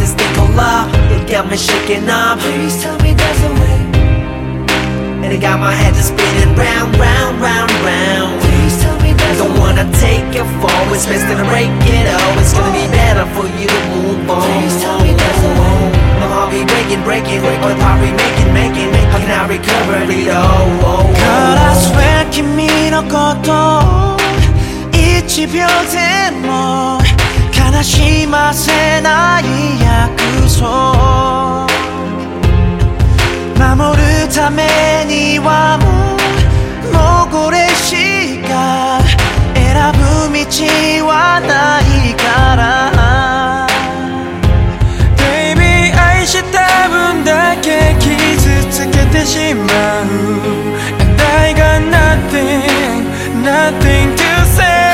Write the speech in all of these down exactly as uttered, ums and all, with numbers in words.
this thing called love. It got me shaking up. Please tell me there's a way. And it got my head just spinning round, round, round, round. Please tell me there's a way. Don't wanna take it forward, it's best to break it up. It's gonna be better for you to move on. Please tell me there's a way. My heart be breaking, breaking, breaking. All the power we making, making, making. How can I recover it all? Girl, I swear 君のこと一秒でも悲しませない約束守るためにはもうもうこれしか選ぶ道はないからBaby 愛した分だけ傷つけてしまう And I got nothing, nothing to say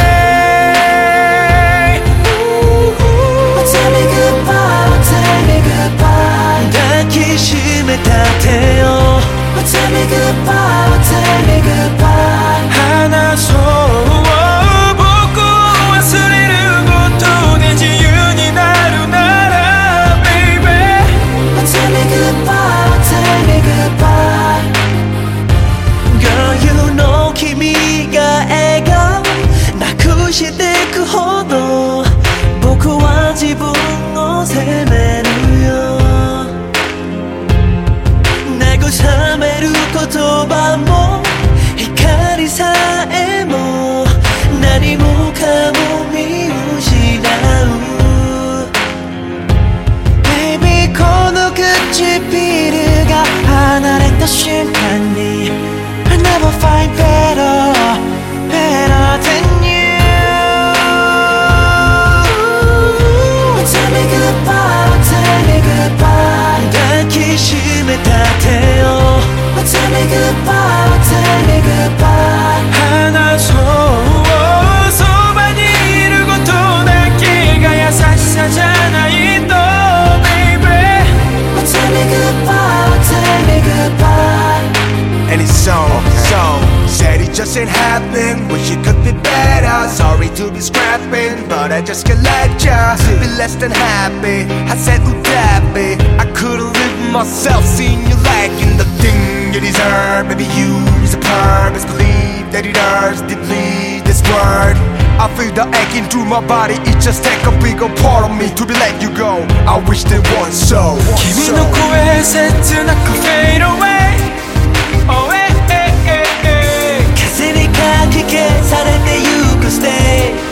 Tell me goodbye, tell me goodbye 抱きしめた手を Tell me goodbye, tell me goodbye 話そう僕を忘れることで自由になるなら Baby Tell me goodbye, tell me goodbye Girl, you know 君が笑顔なくしてくほど僕は自分を責めるよ慰める言葉も光さえも何もかも見失う Baby この唇が離れた瞬間に I never find better, better than you Tell me goodbye, tell me goodbye 抱きしめた手を Tell me goodbye, tell me goodbye 話そうそばにいることだけが優しさじゃないと Baby Tell me goodbye, tell me goodbye And it's so, so said it just ain't happening. Wish it could be better. Sorry to be scrapping, but I just can't let ya be less than happy. I said would that be? I couldn't live myself seeing you lacking the thing you deserve. Maybe you is a purpose. Believe that it hurts deeply. This word I feel the aching through my body. It just take a bigger part of me to be let you go. I wish there was so. 君の声切なく fade away。Oh, eh, eh, eh, eh 風にかき消されてゆく Stay